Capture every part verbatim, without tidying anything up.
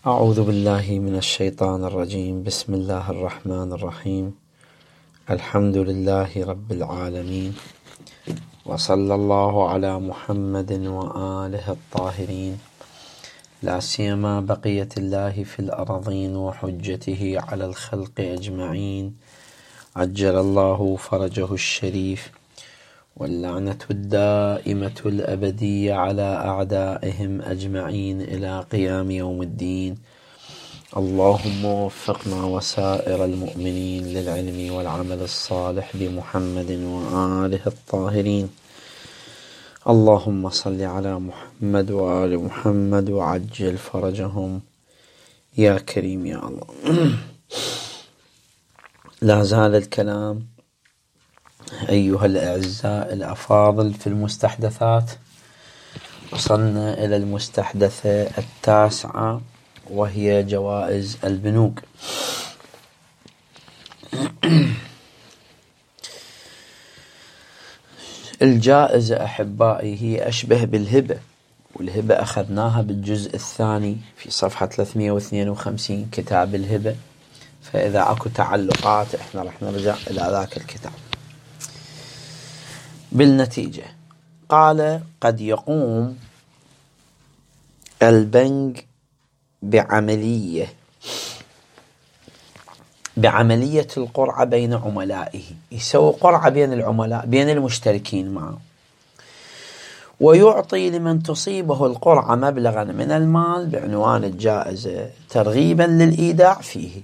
أعوذ بالله من الشيطان الرجيم. بسم الله الرحمن الرحيم. الحمد لله رب العالمين، وصلى الله على محمد وآله الطاهرين، لا سيما بقية الله في الأرضين وحجته على الخلق أجمعين، عجل الله فرجه الشريف، واللعنة الدائمة الأبدية على أعدائهم أجمعين إلى قيام يوم الدين. اللهم وفقنا وسائر المؤمنين للعلم والعمل الصالح بمحمد وآله الطاهرين. اللهم صل على محمد وآل محمد وعجل فرجهم يا كريم يا الله. لا زال الكلام أيها الأعزاء الأفاضل في المستحدثات. وصلنا إلى المستحدثة التاسعة، وهي جوائز البنوك. الجائزة أحبائي هي أشبه بالهبة، والهبة أخذناها بالجزء الثاني في صفحة ثلاثمئة واثنين وخمسين، كتاب الهبة. فإذا أكو تعلقات إحنا رح نرجع إلى ذاك الكتاب. بالنتيجة قال: قد يقوم البنك بعملية بعملية القرعة بين عملائه، يسوي قرعة بين العملاء بين المشتركين معه، ويعطي لمن تصيبه القرعة مبلغا من المال بعنوان الجائزة ترغيبا للإيداع فيه.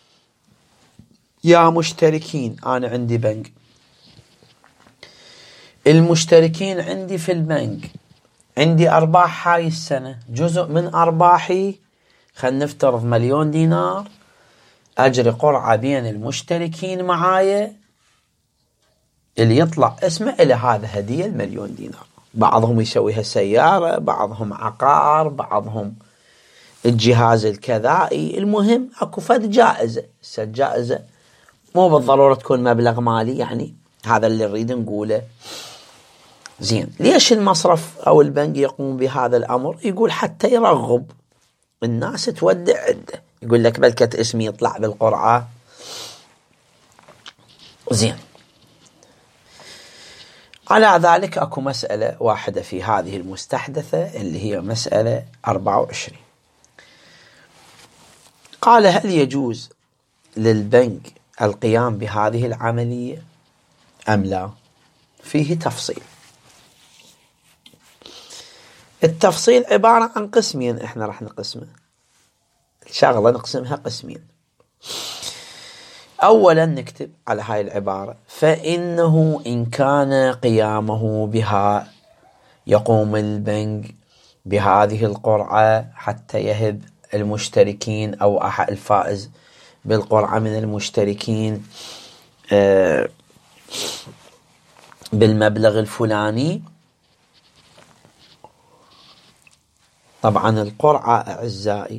يا مشتركين، أنا عندي بنك، المشتركين عندي في البنك عندي أرباح هاي السنة، جزء من أرباحي خلينا نفترض مليون دينار، أجري قرعة بين المشتركين معايا، اللي يطلع اسمه إلى هذا هدية المليون دينار. بعضهم يسويها سيارة، بعضهم عقار، بعضهم الجهاز الكذائي. المهم أكو فد جائزة. الجائزة مو بالضرورة تكون مبلغ مالي، يعني هذا اللي نريد نقوله. زين، ليش المصرف أو البنك يقوم بهذا الأمر؟ يقول حتى يرغب الناس تودع عنده، يقول لك بلكة اسمي يطلع بالقرعة. زين، على ذلك أكو مسألة واحدة في هذه المستحدثة اللي هي مسألة أربعة وعشرين. قال: هل يجوز للبنك القيام بهذه العملية أم لا؟ فيه تفصيل. التفصيل عبارة عن قسمين، احنا راح نقسمه الشغلة نقسمها قسمين. أولا نكتب على هاي العبارة: فإنه إن كان قيامه بها، يقوم البنك بهذه القرعة حتى يهب المشتركين أو أحد الفائز بالقرعة من المشتركين بالمبلغ الفلاني. طبعا القرعة أعزائي،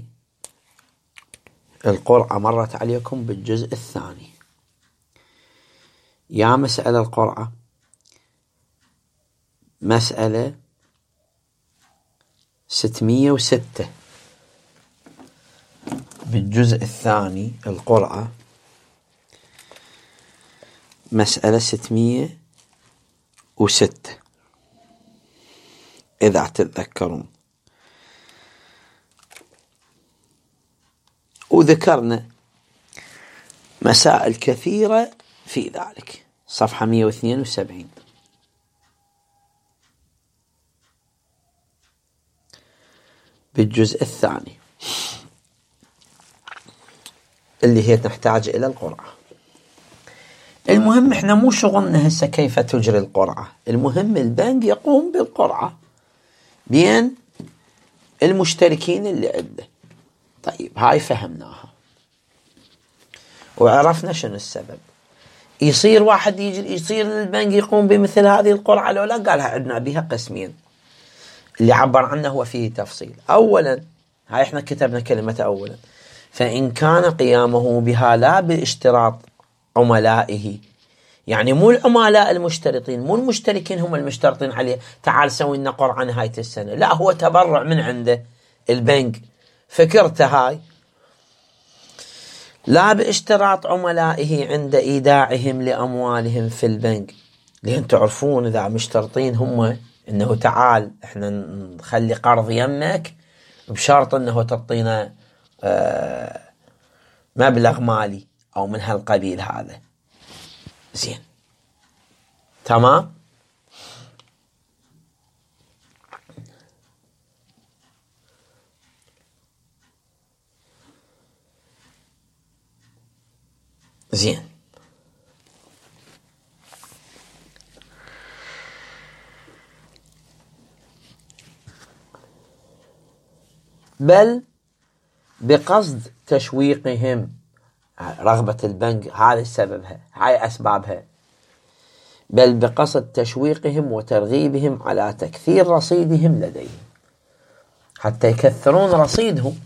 القرعة مرت عليكم بالجزء الثاني. يا مسألة القرعة مسألة ستمئة وستة بالجزء الثاني، القرعة مسألة ستمئة وستة إذا تتذكرون. وذكرنا مسائل كثيرة في ذلك، صفحة مئة واثنين وسبعين. بالجزء الثاني اللي هي تحتاج إلى القرعة. المهم احنا مو شغلنا هسه كيف تجري القرعة، المهم البنك يقوم بالقرعة بين المشتركين اللي عنده. طيب، هاي فهمناها وعرفنا شنو السبب. يصير واحد يجي يصير البنك يقوم بمثل هذه القرعة لو لا؟ قالها عندنا بها قسمين اللي عبر عنه هو فيه تفصيل. أولا، هاي احنا كتبنا كلمة أولا: فإن كان قيامه بها لا باشتراط عملائه، يعني مو العملاء المشترطين، مو المشتركين هم المشترطين عليه تعال سوي لنا قرعة نهاية السنة، لا، هو تبرع من عنده البنك فكرته هاي. لا باشتراط عملائه عند إيداعهم لأموالهم في البنك، لأن تعرفون إذا مشترطين هم إنه تعال إحنا نخلي قرض يمك بشرط إنه تعطينا آه مبلغ مالي أو من هالقبيل هذا. زين تمام. زين بل بقصد تشويقهم، رغبة البنك هذا سببها، هاي أسبابها، بل بقصد تشويقهم وترغيبهم على تكثير رصيدهم لديهم، حتى يكثرون رصيدهم.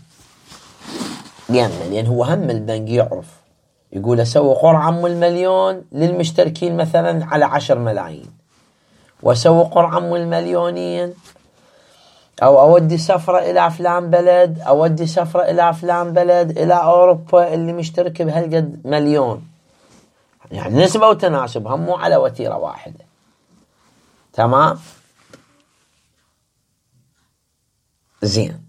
لأن هو هم البنك يعرف يقول أسوي قرعة من المليون للمشتركين مثلا على عشر ملايين، وأسوي قرعة من المليونين، أو أودي سفرة إلى فلان بلد، أودي سفرة إلى فلان بلد إلى أوروبا اللي مشترك بهالقد مليون، يعني نسبة وتناسب، هم مو على وتيرة واحدة. تمام. زين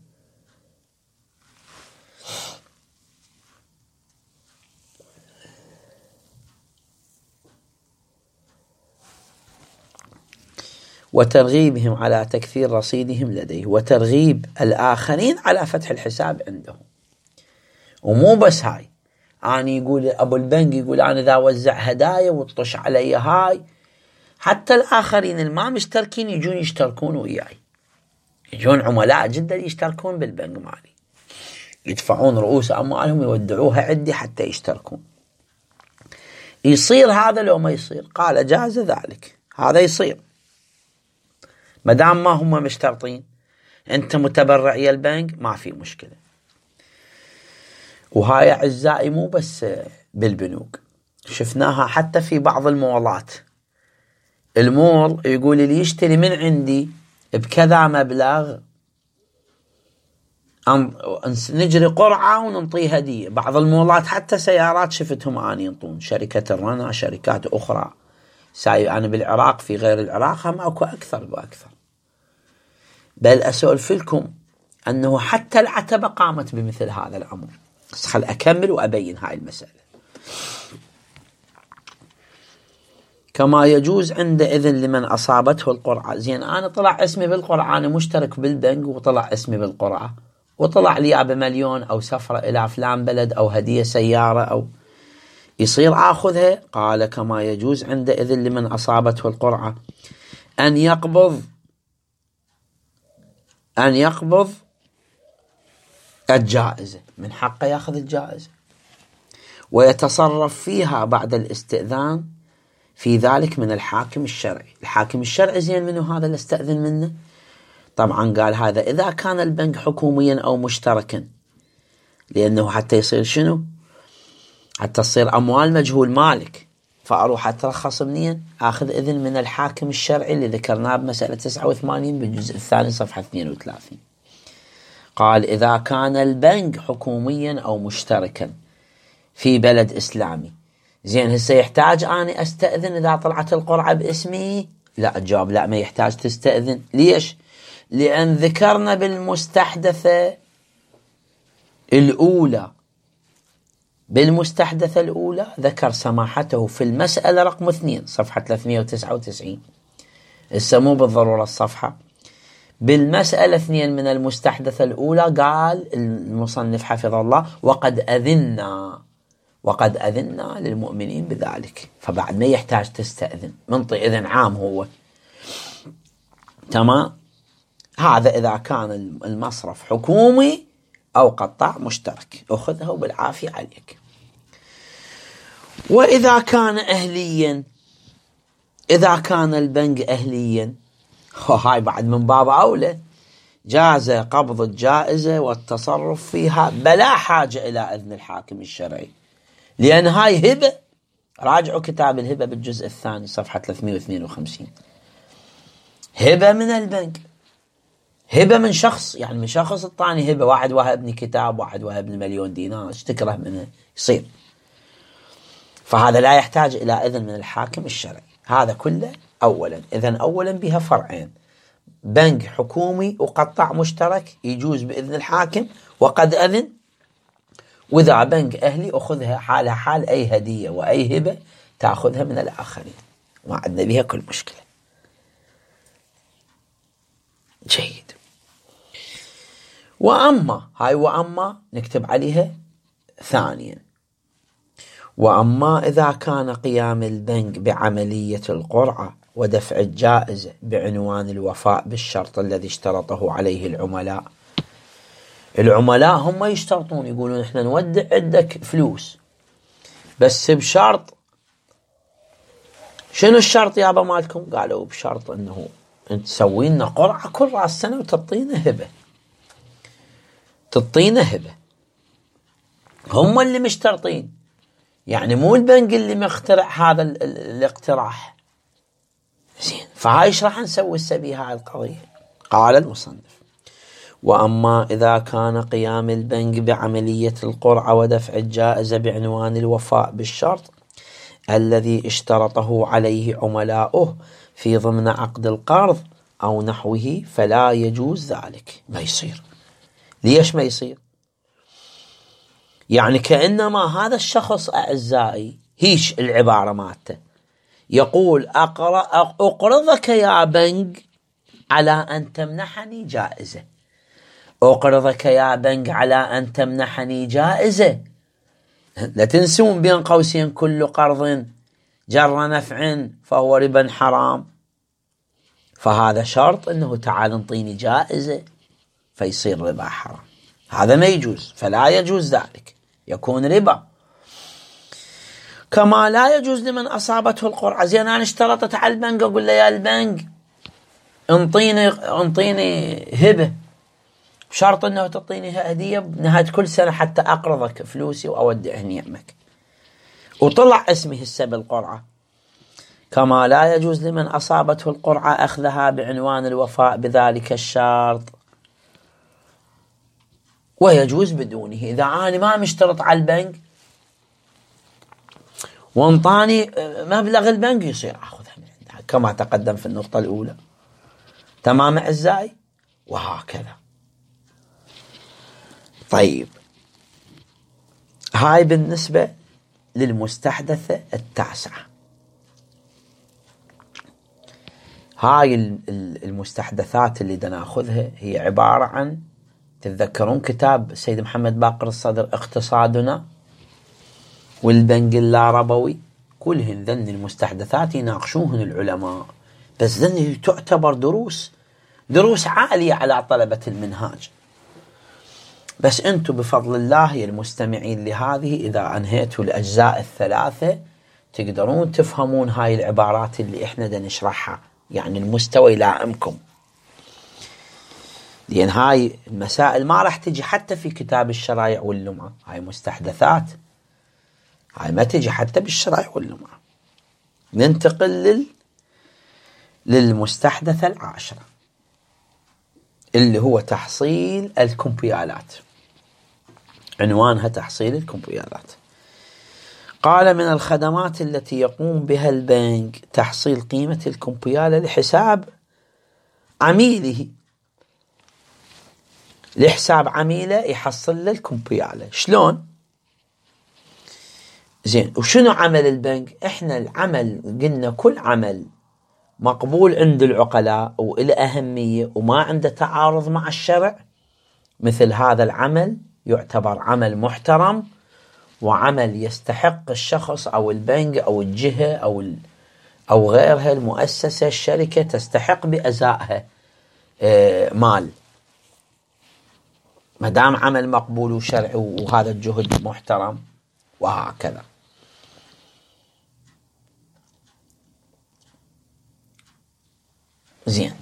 وترغيبهم على تكثير رصيدهم لديه، وترغيب الآخرين على فتح الحساب عندهم. ومو بس هاي، أنا يقول أبو البنك يقول أنا إذا وزع هدايا وتطش علي هاي، حتى الآخرين الما مشتركين يجون يشتركون وياي، يجون عملاء جدا يشتركون بالبنك مالي، يدفعون رؤوس أموالهم يودعوها عندي حتى يشتركون. يصير هذا لو ما يصير؟ قال جاز ذلك، هذا يصير مدام ما هم مشترطين، أنت متبرع يا البنك ما في مشكلة. وهاي أعزائي مو بس بالبنوك، شفناها حتى في بعض المولات. المول يقول اللي يشتري من عندي بكذا مبلغ نجري قرعة وننطيه هدية. بعض المولات حتى سيارات شفتهم أنا ينطون، شركة الرنا، شركات أخرى. ساي أنا بالعراق، في غير العراق هم أكو أكثر وأكثر. بل أسولف لكم أنه حتى العتبة قامت بمثل هذا الأمر. بس خل أكمل وأبين هاي المسألة. كما يجوز عندئذ لمن أصابته القرعة. زين أنا طلع اسمي بالقرعة، أنا مشترك بالبنك وطلع اسمي بالقرعة، وطلع لي بمليون أو سفرة إلى فلان بلد أو هدية سيارة، أو يصير آخذها. قال كما يجوز عندئذ لمن أصابته القرعة أن يقبض أن يقبض الجائزة، من حقه يأخذ الجائزة ويتصرف فيها بعد الاستئذان في ذلك من الحاكم الشرعي. الحاكم الشرعي زين منه هذا اللي استأذن منه؟ طبعا قال هذا إذا كان البنك حكوميا أو مشتركا، لأنه حتى يصير شنو؟ حتى تصير أموال مجهول مالك، فأروح أترخص منين؟ أخذ إذن من الحاكم الشرعي اللي ذكرناه بمسألة تسعة وثمانين بالجزء الثاني صفحة اثنين وثلاثين. قال إذا كان البنك حكوميا أو مشتركا في بلد إسلامي. زين هسه يحتاج أنا أستأذن إذا طلعت القرعة باسمي؟ لا، الجواب لا، ما يحتاج تستأذن. ليش؟ لأن ذكرنا بالمستحدثة الأولى بالمستحدثة الأولى ذكر سماحته في المسألة رقم اثنين صفحة ثلاثمئة وتسعة وتسعين. السمو بالضرورة الصفحة. بالمسألة اثنين من المستحدثة الأولى قال المصنف حفظه الله وقد أذنا وقد أذنا للمؤمنين بذلك، فبعد ما يحتاج تستأذن، منطي إذن عام هو. تمام. هذا إذا كان المصرف حكومي أو قطاع مشترك، أخذها وبالعافية عليك. وإذا كان أهليا، إذا كان البنك أهليا، هاي بعد من باب أولى، جاز قبض الجائزة والتصرف فيها بلا حاجة إلى إذن الحاكم الشرعي، لأن هاي هبة. راجعوا كتاب الهبة بالجزء الثاني صفحة ثلاثمئة واثنين وخمسين. هبة من البنك، هبة من شخص، يعني من شخص الثاني هبة، واحد وهبني كتاب، واحد وهبني مليون دينار، ايش تكره منه؟ يصير. فهذا لا يحتاج إلى إذن من الحاكم الشرعي. هذا كله أولا. إذن أولا بها فرعين: بنك حكومي وقطاع مشترك يجوز بإذن الحاكم وقد أذن، وإذا بنك أهلي أخذها حالها حال أي هدية وأي هبة تأخذها من الآخرين، ما عندنا بها كل مشكلة. جيد. وأما هاي وأما نكتب عليها ثانيا: وأما إذا كان قيام البنك بعملية القرعة ودفع الجائزة بعنوان الوفاء بالشرط الذي اشترطه عليه العملاء. العملاء هم يشترطون، يقولون احنا نودع عندك فلوس بس بشرط. شنو الشرط يابا مالكم؟ قالوا بشرط انه انت تسوي لنا قرعة كل راس سنة وتعطينا هبة، تعطينا هبة. هم اللي مشترطين، يعني مو البنك اللي مخترع هذا الاقتراح. زين، فهاي ايش راح نسوي السبي هاي القضية؟ قال المصنف: وأما إذا كان قيام البنك بعملية القرعة ودفع الجائزة بعنوان الوفاء بالشرط الذي اشترطه عليه عملاؤه في ضمن عقد القرض أو نحوه فلا يجوز ذلك. ما يصير. ليش ما يصير؟ يعني كأنما هذا الشخص أعزائي، هيش العبارة مالته، يقول أقرضك يا بنك على أن تمنحني جائزة، أقرضك يا بنك على أن تمنحني جائزة. لا تنسون بين قوسين: كل قرض جر نفع فهو ربا حرام. فهذا شرط أنه تعال انطيني جائزة فيصير ربا حرام، هذا ما يجوز، فلا يجوز ذلك، يكون ربا. كما لا يجوز لمن أصابته القرعة. زين، أنا اشترطت على البنك، أقول له يا البنك انطيني انطيني هبة بشرط أنه تعطيني هدية بنهاية كل سنة حتى أقرضك فلوسي وأودع نعمك، وطلع اسمي هسه بالقرعة. كما لا يجوز لمن أصابته القرعة أخذها بعنوان الوفاء بذلك الشرط، ويجوز بدونه. إذا أنا ما مشترط على البنك وانطاني مبلغ البنك، يصير أخذها من عندها كما تقدم في النقطة الأولى. تمام أعزائي؟ وهكذا. طيب، هاي بالنسبة للمستحدثة التاسعة. هاي المستحدثات اللي دناخذها هي عبارة عن، تتذكرون كتاب السيد محمد باقر الصدر اقتصادنا والبنك اللاربوي؟ كلهن ذن المستحدثات يناقشوهن العلماء، بس ذن تعتبر دروس دروس عالية على طلبة المنهاج. بس أنتم بفضل الله يا المستمعين لهذه، إذا أنهيتوا الأجزاء الثلاثة تقدرون تفهمون هاي العبارات اللي إحنا دا نشرحها، يعني المستوى يلائمكم. لأن هاي المسائل ما راح تجي حتى في كتاب الشرائع واللمعة، هاي مستحدثات، هاي ما تجي حتى بالشرائع واللمعة. ننتقل لل... للمستحدثة العاشرة اللي هو تحصيل الكمبيالات. عنوانها تحصيل الكمبيالات. قال: من الخدمات التي يقوم بها البنك تحصيل قيمة الكمبيالة لحساب عميله، لحساب عميله يحصل له الكمبيالة. شلون؟ زين، وشنو عمل البنك؟ احنا العمل قلنا كل عمل مقبول عند العقلاء وإله أهمية وما عنده تعارض مع الشرع، مثل هذا العمل يعتبر عمل محترم وعمل يستحق الشخص أو البنك أو الجهة أو أو غيرها، المؤسسة الشركة تستحق بأزائها مال، ما دام عمل مقبول وشرعي وهذا الجهد محترم، وهكذا. زين،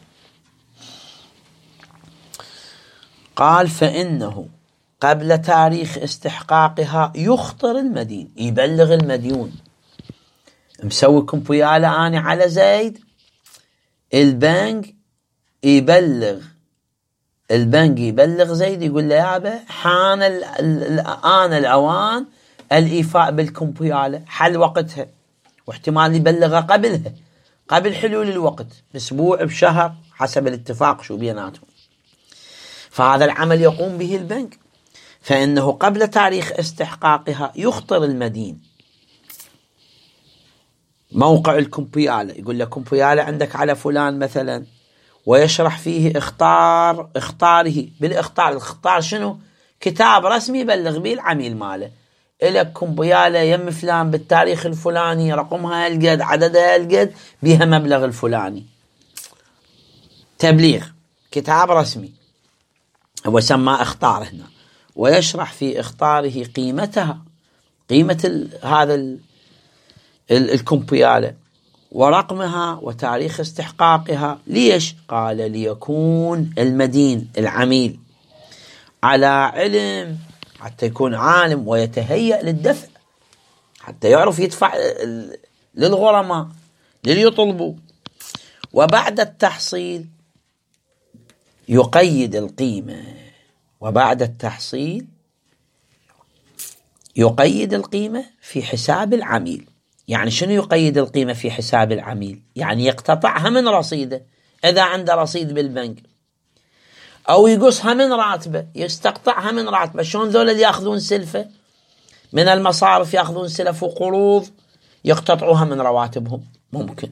قال: فإنه قبل تاريخ استحقاقها يخطر المدين، يبلغ المديون، مسوي كمبيالة أنا على زيد، البنك يبلغ البنك يبلغ زيد يقول له يابا حان الآن الأوان الإيفاء بالكمبيالة، حل وقتها، واحتمال يبلغها قبلها، قبل حلول الوقت بأسبوع بشهر حسب الاتفاق شو بيناتهم. فهذا العمل يقوم به البنك، فإنه قبل تاريخ استحقاقها يخطر المدين موقع الكمبيالة، يقول له كمبيالة عندك على فلان مثلا، ويشرح فيه اختار اختاره بالاختار. الاختار شنو؟ كتاب رسمي يبلغ به العميل ماله، إلك كمبيالة يم فلان بالتاريخ الفلاني، رقمها هالقد، عددها هالقد، بها مبلغ الفلاني. تبليغ كتاب رسمي هو سماه اختار هنا، ويشرح في اختاره قيمتها، قيمة هذا الكمبيالة ورقمها وتاريخ استحقاقها. ليش؟ قال ليكون المدين العميل على علم، حتى يكون عالم ويتهيأ للدفع، حتى يعرف يدفع للغرماء للي يطلبوا. وبعد التحصيل يقيد القيمة، وبعد التحصيل يقيد القيمة في حساب العميل. يعني شنو يقيد القيمة في حساب العميل؟ يعني يقتطعها من رصيده إذا عنده رصيد بالبنك، أو يقصها من راتبه، يستقطعها من راتبه. شلون ذولا اللي يأخذون سلفة من المصارف، يأخذون سلف وقروض يقتطعوها من رواتبهم؟ ممكن.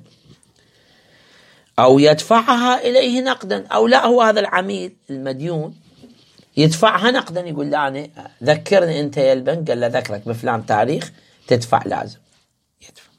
أو يدفعها إليه نقدا، أو لا، هو هذا العميل المديون يدفعها نقدا، يقول لا أنا ذكرني أنت يا البنك، قال له ذكرك بفلان تاريخ تدفع، لازم يدفع.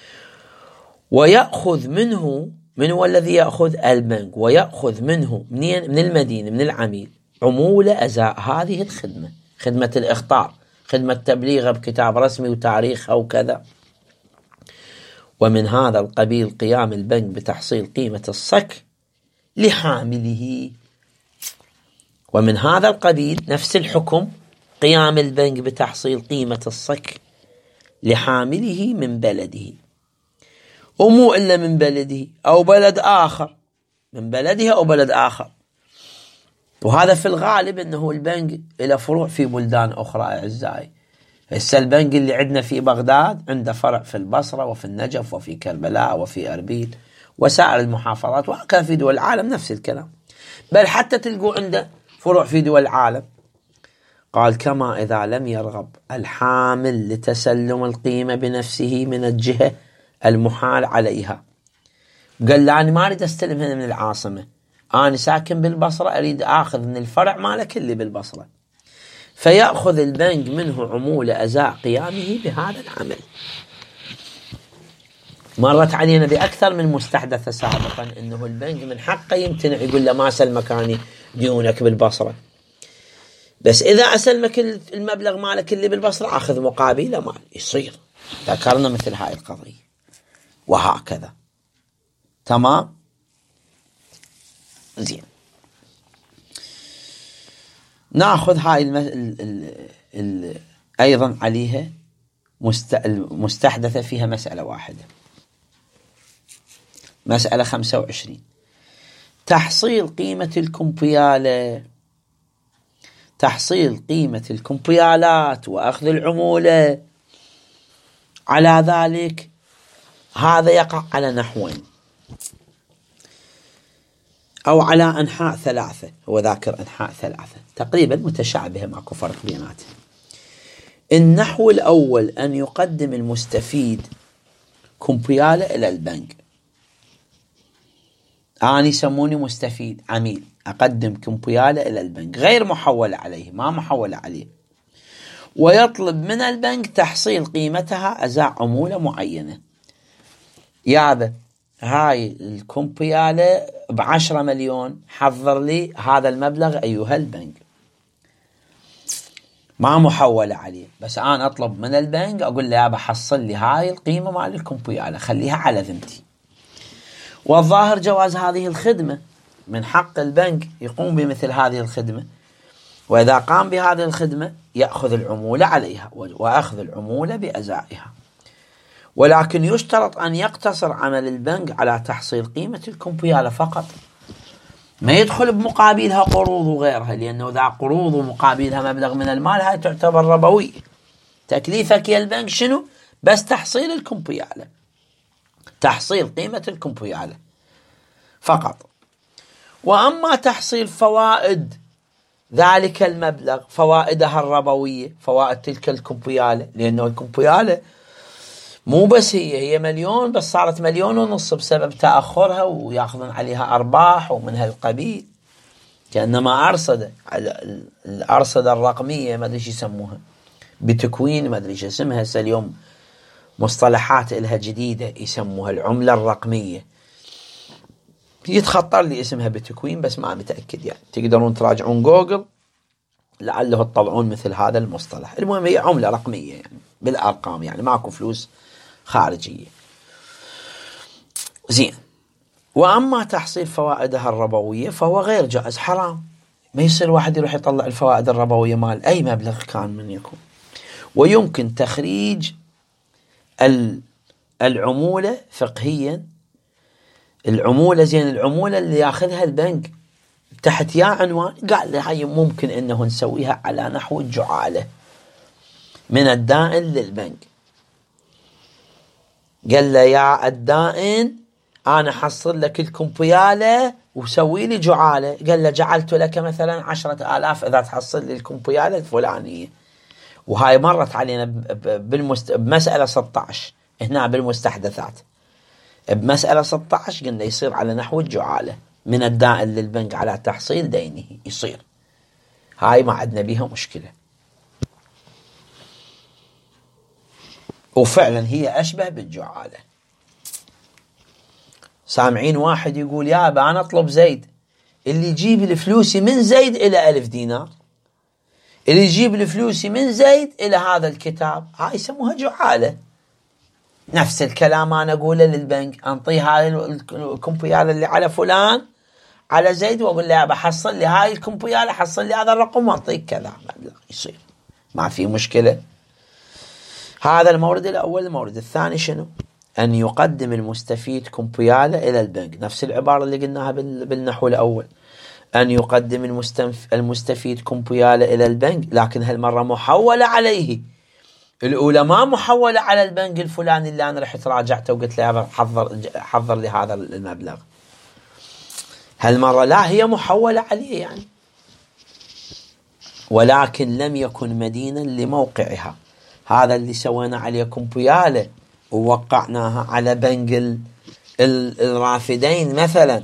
ويأخذ منه، من هو الذي يأخذ؟ البنك، ويأخذ منه منين؟ من المدين، من العميل، عمولة أزاء هذه الخدمة، خدمة الإخطار، خدمة تبليغه بكتاب رسمي وتاريخها وكذا. ومن هذا القبيل قيام البنك بتحصيل قيمة الصك لحامله. ومن هذا القبيل نفس الحكم قيام البنك بتحصيل قيمة الصك لحامله من بلده، ومو إلا من بلده أو بلد آخر، من بلده أو بلد آخر. وهذا في الغالب أنه البنك إلى فروع في بلدان أخرى. أعزائي، هسه البنك اللي عندنا في بغداد عنده فرع في البصرة وفي النجف وفي كربلاء وفي أربيل وسائر المحافظات، وهكذا في دول العالم نفس الكلام، بل حتى تلقوا عنده فروع في دول العالم. قال كما إذا لم يرغب الحامل لتسلم القيمة بنفسه من الجهة المحال عليها، قال لا أنا ما أريد أستلم هنا من العاصمة، أنا ساكن بالبصرة، أريد أخذ من الفرع مالك اللي بالبصرة، فيأخذ البنك منه عمولة أزاء قيامه بهذا العمل. مرت علينا بأكثر من مستحدثة سابقا أنه البنك من حقه يمتنع، يقول له ما أسلمك أنا ديونك بالبصرة، بس إذا أسلمك المبلغ مالك اللي بالبصرة أخذ مقابله مال. يصير ذكرنا مثل هاي القضية وهكذا. تمام؟ زين، ناخذ هاي الم... ال... ال... ال... أيضا عليها مست... مستحدثة فيها مسألة واحدة، مسألة خمسة وعشرين، تحصيل قيمة الكمبيالة، تحصيل قيمة الكمبيالات وأخذ العمولة. على ذلك هذا يقع على نحوين أو على أنحاء ثلاثة، هو ذاكر أنحاء ثلاثة تقريبا متشابهة، ماكو فرق بيناتهم. النحو الأول أن يقدم المستفيد كمبيالة إلى البنك، أنا يسموني مستفيد عميل، أقدم كمبيالة إلى البنك غير محولة عليه، ما محولة عليه، ويطلب من البنك تحصيل قيمتها أزاء عمولة معينة. يابا هاي الكمبيالة بعشرة مليون، حضر لي هذا المبلغ أيها البنك، ما محولة عليه، بس أنا أطلب من البنك أقول له يابا حصل لي هاي القيمة مال الكمبيالة، خليها على ذمتي. والظاهر جواز هذه الخدمة، من حق البنك يقوم بمثل هذه الخدمة، وإذا قام بهذه الخدمة يأخذ العمولة عليها، وأخذ العمولة بأزائها. ولكن يشترط أن يقتصر عمل البنك على تحصيل قيمة الكمبيالة فقط، ما يدخل بمقابلها قروض وغيرها، لأنه إذا قروض ومقابلها مبلغ من المال هاي تعتبر ربوية. تكليفك يا البنك شنو؟ بس تحصيل الكمبيالة، تحصيل قيمة الكمبيالة فقط. وأما تحصيل فوائد ذلك المبلغ، فوائدها الربوية، فوائد تلك الكمبيالة، لأنه الكمبيالة مو بس هي هي مليون، بس صارت مليون ونص بسبب تأخرها ويأخذون عليها أرباح ومن هالقبيل، كأنما أرصدة، الأرصدة الرقمية ما أدري ايش يسموها، بتكوين ما أدري ايش اسمها هسه اليوم، مصطلحات إلها جديدة يسموها العملة الرقمية، يتخطر لي اسمها بتكوين بس ما متأكد، يعني تقدرون تراجعون جوجل لعله تطلعون مثل هذا المصطلح. المهم هي عملة رقمية يعني بالأرقام، يعني ماكو فلوس خارجية. زين. وأما تحصيل فوائدها الربوية فهو غير جائز، حرام. ما يصير واحد يروح يطلع الفوائد الربوية مال أي مبلغ كان من يكون. ويمكن تخريج العمولة فقهيا، العمولة زين العمولة اللي ياخذها البنك تحت يا عنوان، قال لي هاي ممكن انه نسويها على نحو الجعالة من الدائن للبنك. قال له يا الدائن انا حصل لك الكمبيالة وسوي لي جعالة، قال له جعلت لك مثلا عشرة آلاف اذا تحصل لي الكمبيالة الفلانية. وهاي مرت علينا بالمست... بمسألة ستة عشر هنا بالمستحدثات، بمسألة ستة عشر قلنا يصير على نحو الجعالة من الدائن للبنك على تحصيل دينه، يصير هاي ما عندنا بيها مشكلة، وفعلا هي أشبه بالجعالة. سامعين واحد يقول يا أبا أنا أطلب زيد، اللي يجيب الفلوسي من زيد إلى ألف دينار، اللي يجيب الفلوسي من زيد إلى هذا الكتاب، هاي يسموها جعالة. نفس الكلام أنا أقوله للبنك، أنطيه هاي الكمبيالة اللي على فلان على زيد، وأقول له يا بحصل لي هاي الكمبيالة، حصل لي هذا الرقم وأعطيك كذا مبلغ، يصير ما في مشكلة. هذا المورد الأول. المورد الثاني شنو؟ أن يقدم المستفيد كمبيالة إلى البنك، نفس العبارة اللي قلناها بالنحو الأول، أن يقدم المستفيد كمبيالة إلى البنك، لكن هالمرة محولة عليه. الأولى ما محولة على البنك الفلاني اللي أنا رحت راجعته وقلت له يا حضر حضر لي هذا المبلغ، هالمرة لا، هي محولة عليه يعني، ولكن لم يكن مدينا لموقعها. هذا اللي سوينا عليه كمبيالة ووقعناها على بنك الرافدين مثلا،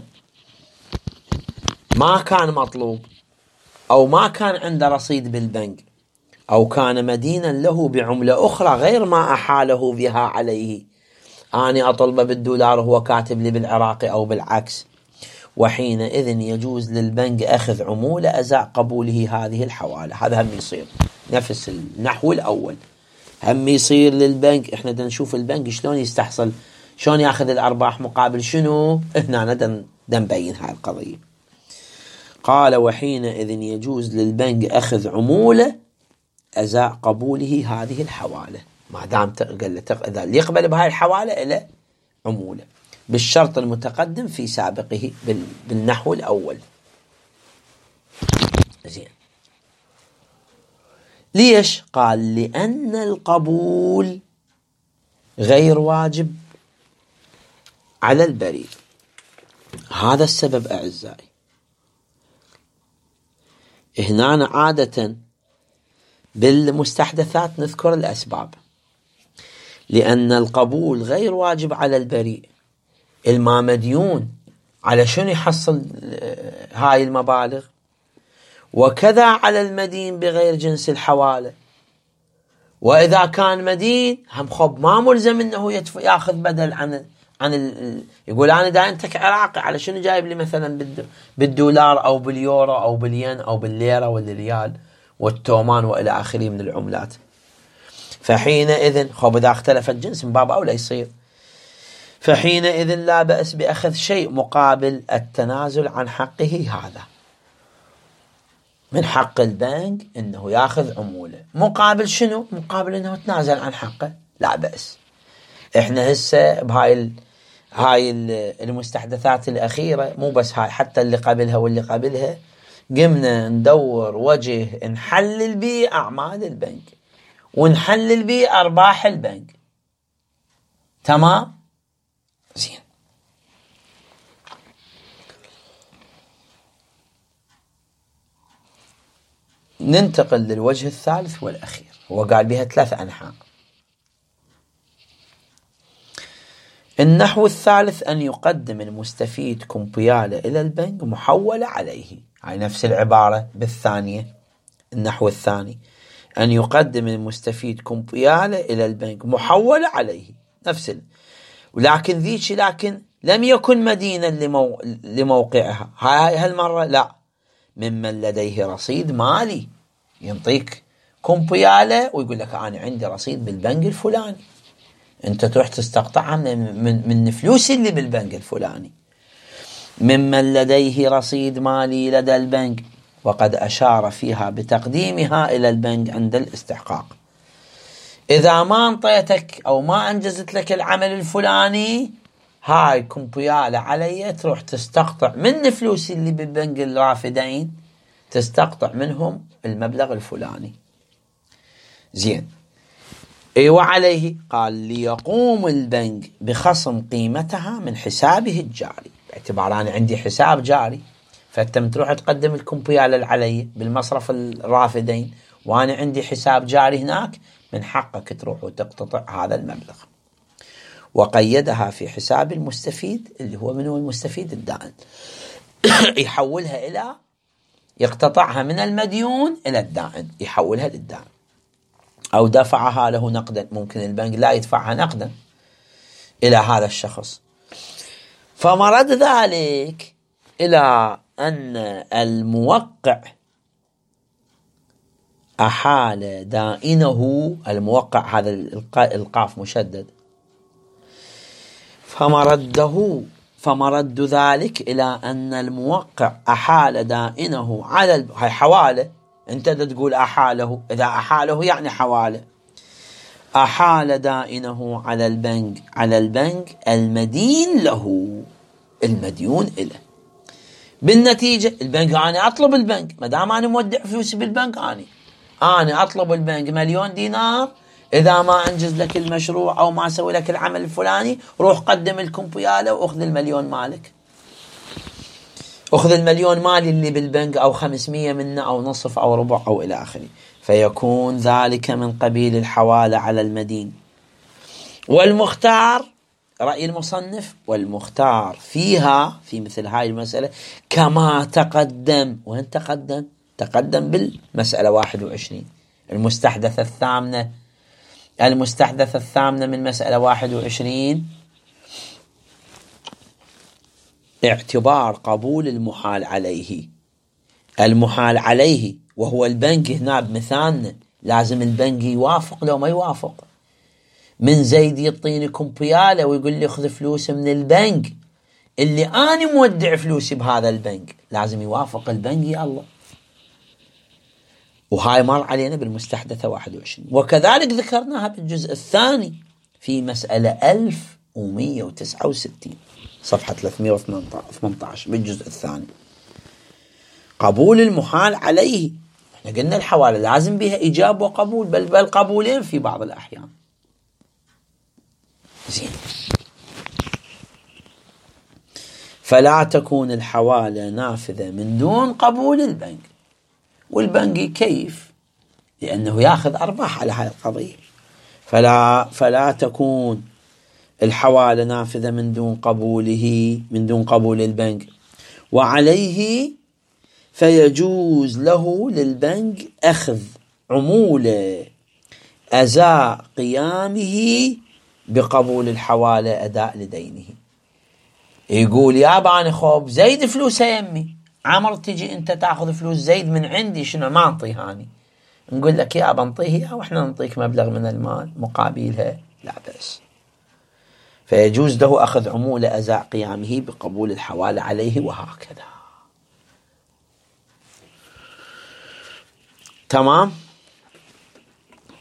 ما كان مطلوب أو ما كان عنده رصيد بالبنك، أو كان مدينا له بعملة أخرى غير ما أحاله بها عليه، أنا أطلبه بالدولار وهو كاتب لي بالعراقي أو بالعكس، وحينئذ يجوز للبنك أخذ عمولة أزاء قبوله هذه الحوالة. هذا هم يصير نفس النحو الأول، هم يصير للبنك. إحنا بدنا نشوف البنك شلون يستحصل، شلون يأخذ الأرباح مقابل شنو، هنا ندن نبين هاي القضية. قال وحينئذ يجوز للبنك أخذ عمولة أزاء قبوله هذه الحوالة، ما دام قال له اللي يقبل بهاي الحوالة إلى عمولة بالشرط المتقدم في سابقه بالنحو الأول. زين. ليش؟ قال لأن القبول غير واجب على البريء. هذا السبب أعزائي. هنا عادة بالمستحدثات نذكر الأسباب، لأن القبول غير واجب على البريء، الما مديون على شنو يحصل هاي المبالغ، وكذا على المدين بغير جنس الحوالة. وإذا كان مدين هم خب ما ملزم أنه يأخذ بدل عن عن ال... يقول أنا داينتك عراقي، على شنو جايب لي مثلا بالدولار أو باليورو أو بالين أو بالليرة والريال والتومان وإلى آخره من العملات. فحينئذ خب إذا اختلف الجنس من باب أولى يصير، فحينئذ لا بأس بأخذ شيء مقابل التنازل عن حقه. هذا من حق البنك أنه يأخذ عمولة مقابل شنو؟ مقابل أنه يتنازل عن حقه، لا بأس. إحنا هسه بهاي هاي المستحدثات الأخيرة مو بس هاي، حتى اللي قبلها واللي قبلها قمنا ندور وجه نحلل به أعمال البنك ونحلل به أرباح البنك. تمام؟ زين. ننتقل للوجه الثالث والأخير، هو قال بها ثلاث أنحاء. النحو الثالث أن يقدم المستفيد كومبيالة إلى البنك محولة عليه. هاي نفس العبارة بالثانية. النحو الثاني أن يقدم المستفيد كومبيالة إلى البنك محولة عليه، نفس ال... ولكن ذيك لكن لم يكن مدينا لمو... لموقعها. هاي هالمرة لا، ممن لديه رصيد مالي. ينطيك كومبيالة ويقول لك أنا عندي رصيد بالبنك الفلاني، أنت تروح تستقطعها من, من, من فلوسي اللي بالبنك الفلاني. ممن لديه رصيد مالي لدى البنك وقد أشار فيها بتقديمها إلى البنك عند الاستحقاق. إذا ما انطيتك أو ما أنجزت لك العمل الفلاني، هاي كومبيالة علي، تروح تستقطع من فلوسي اللي بالبنك الرافدين، تستقطع منهم المبلغ الفلاني. زين. اي وعليه قال ليقوم البنك بخصم قيمتها من حسابه الجاري، باعتبار أنا عندي حساب جاري، فأنت تروح تقدم الكومبيالة علي بالمصرف الرافدين وأنا عندي حساب جاري هناك، من حقك تروح وتقتطع هذا المبلغ. وقيدها في حساب المستفيد اللي هو من هو المستفيد الدائن يحولها إلى، يقتطعها من المديون إلى الدائن، يحولها للدائن، أو دفعها له نقدا. ممكن البنك لا يدفعها نقدا إلى هذا الشخص. فمرد ذلك إلى أن الموقع أحال دائنه، الموقع هذا القاف مشدد، فمرده فمرد ذلك إلى أن الموقع أحال دائنه على الب... هاي حوالة، أنت تقول أحاله، إذا أحاله يعني حوالة. أحال دائنه على البنك على البنك المدين له، المديون إله. بالنتيجة البنك، أنا أطلب البنك ما دام أنا مودع فلوسي بالبنك، أنا أنا أطلب البنك مليون دينار، إذا ما أنجز لك المشروع أو ما أسوي لك العمل الفلاني، روح قدم الكومبيالة وأخذ المليون مالك، أخذ المليون مالي اللي بالبنك، أو خمسمية منه أو نصف أو ربع أو إلى آخره. فيكون ذلك من قبيل الحوالة على المدين. والمختار، رأي المصنف، والمختار فيها في مثل هاي المسألة كما تقدم. وين تقدم؟ تقدم بالمسألة واحد وعشرين، المستحدثة الثامنة المستحدثة الثامنة من مسألة واحد وعشرين، اعتبار قبول المحال عليه. المحال عليه وهو البنك هنا بمثالنا، لازم البنك يوافق لو ما يوافق. من زيد يعطيني كومبيالة ويقول لي خذ فلوس من البنك اللي أنا مودع فلوسي بهذا البنك، لازم يوافق البنك يا الله. وهاي مر علينا بالمستحدثة واحد وعشرين. وكذلك ذكرناها بالجزء الثاني في مسألة ألف ومئة وتسعة وستين صفحة ثلاثمئة وثمانية عشر بالجزء الثاني، قبول المحال عليه. احنا قلنا الحوالة لازم بها إيجاب وقبول، بل بل قبولين في بعض الأحيان. زين. فلا تكون الحوالة نافذة من دون قبول البنك، والبنك كيف؟ لأنه يأخذ أرباح على هذه القضية. فلا فلا تكون الحوالة نافذة من دون قبوله من دون قبول البنك. وعليه فيجوز له للبنك أخذ عمولة أزاء قيامه بقبول الحوالة أداء لدينه. يقول يا باني خوب زيد فلوسه يمي، عمر تجي أنت تأخذ فلوس زيد من عندي، شنو ما أنطيهاني؟ نقول لك يا بنطيها وإحنا نعطيك مبلغ من المال مقابلها، لا بأس. فيجوز له أخذ عمولة أزاء قيامه بقبول الحوالة عليه، وهكذا. تمام؟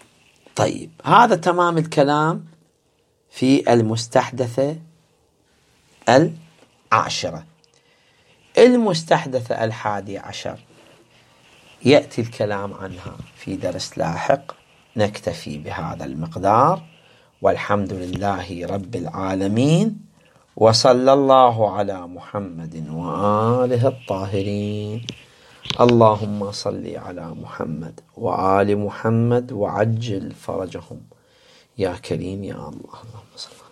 طيب، هذا تمام الكلام في المستحدثة العاشرة. المستحدثة الحادي عشر يأتي الكلام عنها في درس لاحق، نكتفي بهذا المقدار، والحمد لله رب العالمين، وصلى الله على محمد وآله الطاهرين. اللهم صل على محمد وآل محمد وعجل فرجهم يا كريم يا الله. اللهم صل